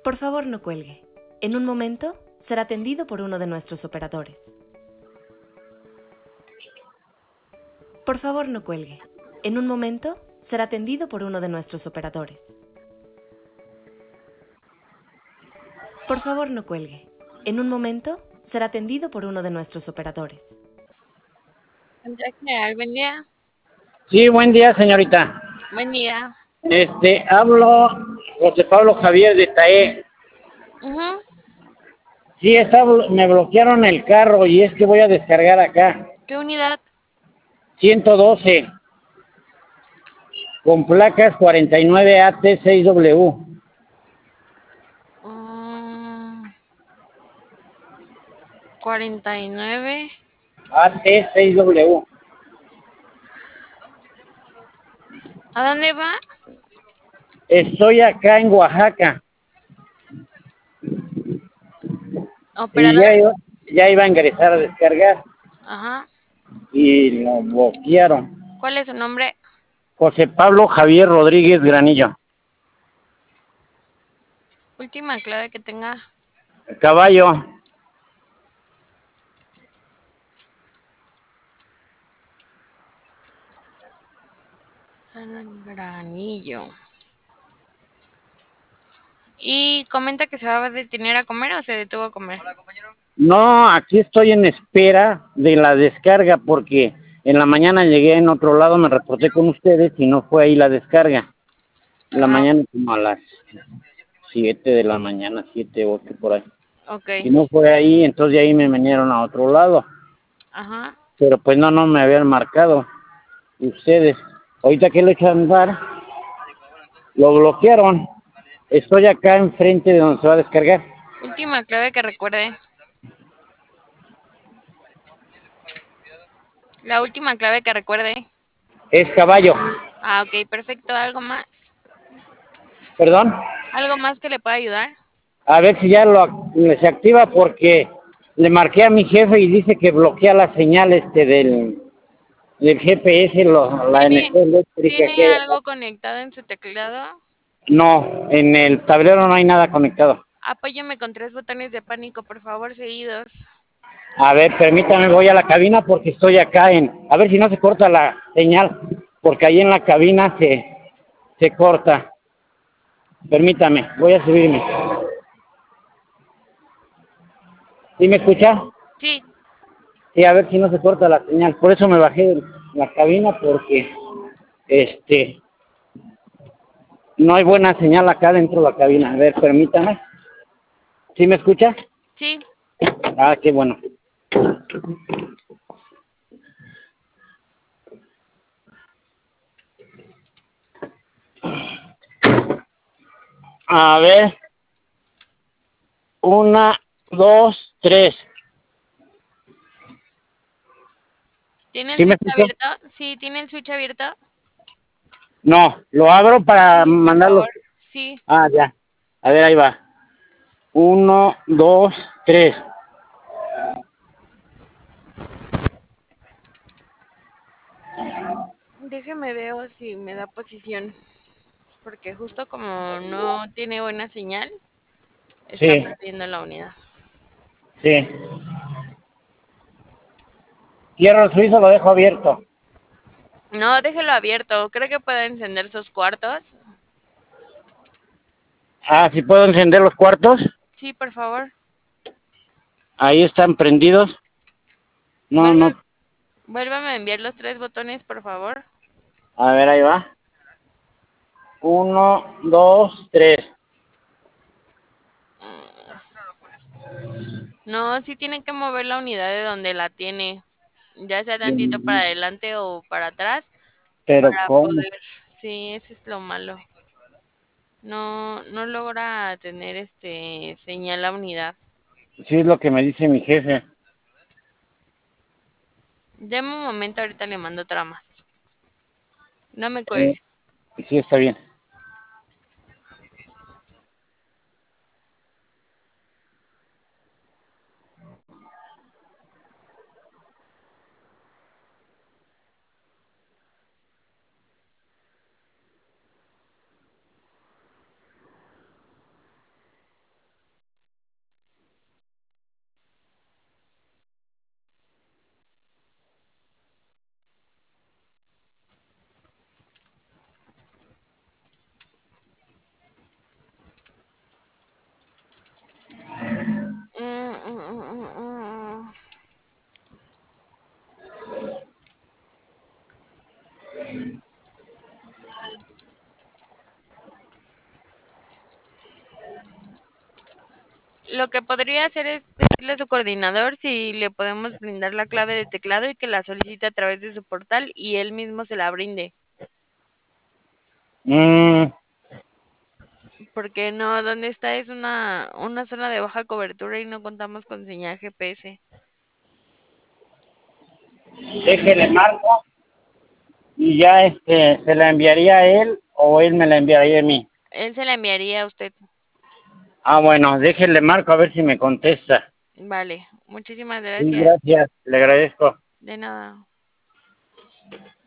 Por favor, no cuelgue. En un momento será atendido por uno de nuestros operadores. Por favor, no cuelgue. En un momento será atendido por uno de nuestros operadores. Por favor, no cuelgue. En un momento será atendido por uno de nuestros operadores. Central General, buen día. Sí, buen día, señorita. Buen día. Hablo José Pablo Javier de Taé. Ujú. Sí, me bloquearon el carro y es que voy a descargar acá. ¿Qué unidad? 112 con placas 49AT6W. 49. AT6W. ¿A dónde va? Estoy acá en Oaxaca y Operador. ya iba a ingresar a descargar Ajá. y lo bloquearon. ¿Cuál es su nombre? José Pablo Javier Rodríguez Granillo. Última clave que tenga. Caballo. Granillo. Y comenta que se va a detener a comer o se detuvo a comer. No, aquí estoy en espera de la descarga porque en la mañana llegué en otro lado, me reporté con ustedes y no fue ahí la descarga. En la Ah, mañana como a las 7 de la mañana, 7, 8 por ahí. ok. Y no fue ahí, entonces de ahí me vinieron a otro lado. Ajá. Pero pues no me habían marcado ustedes. Ahorita que lo echan a andar, lo bloquearon. Estoy acá enfrente de donde se va a descargar. Última clave que recuerde. La última clave que recuerde. Es caballo. Ah, ok, perfecto. ¿Algo más? ¿Perdón? ¿Algo más que le pueda ayudar? A ver si ya se activa porque le marqué a mi jefe y dice que bloquea la señal del GPS, la ¿Tiene, energía eléctrica que ¿Tiene hay algo acá. conectado en su teclado? No, en el tablero no hay nada conectado. Apóyeme con 3 botones de pánico, por favor, seguidos. A ver, permítame, voy a la cabina porque estoy acá a ver si no se corta la señal, porque ahí en la cabina se corta. Permítame, voy a subirme. ¿Sí me escucha? Sí, Sí, a ver si no se corta la señal. Por eso me bajé de la cabina porque este no hay buena señal acá dentro de la cabina. A ver, permítame. ¿Sí me escucha? sí. Ah, qué bueno. A ver, 1, 2, 3. ¿Tiene el ¿Sí me switch escucha? abierto? Sí, ¿tiene el switch abierto? No, lo abro para Sí, por mandarlo. favor. Sí. Ah, ya. A ver, ahí va. 1, 2, 3. Déjeme ver si me da posición. Porque justo como no tiene buena señal, está Sí, perdiendo la unidad. sí. Cierro el suizo, lo dejo abierto. No, déjelo abierto. Creo que puede encender sus cuartos. Ah, ¿sí puedo encender los cuartos? Sí, por favor. Ahí están prendidos. No, Vuelve, no. vuélvame a enviar los 3 botones, por favor. A ver, ahí va. 1, 2, 3. No, sí tiene que mover la unidad de donde la tiene. Ya sea tantito para adelante o para atrás. Pero Para ¿cómo? poder. Sí, eso es lo malo. No logra tener señal la unidad. Sí, es lo que me dice mi jefe. Deme un momento, ahorita le mando otra más. No me Eh, cuelgue. sí, está bien. Lo que podría hacer es decirle a su coordinador si le podemos brindar la clave de teclado y que la solicite a través de su portal y él mismo se la brinde. Mm, Porque no, donde está es una zona de baja cobertura y no contamos con señal GPS. déjele marco y ya se la enviaría a él o él me la enviaría a mí. Él se la enviaría a usted. Ah, bueno, déjele marco a ver si me contesta. Vale, muchísimas Sí, gracias. gracias, le agradezco. De nada.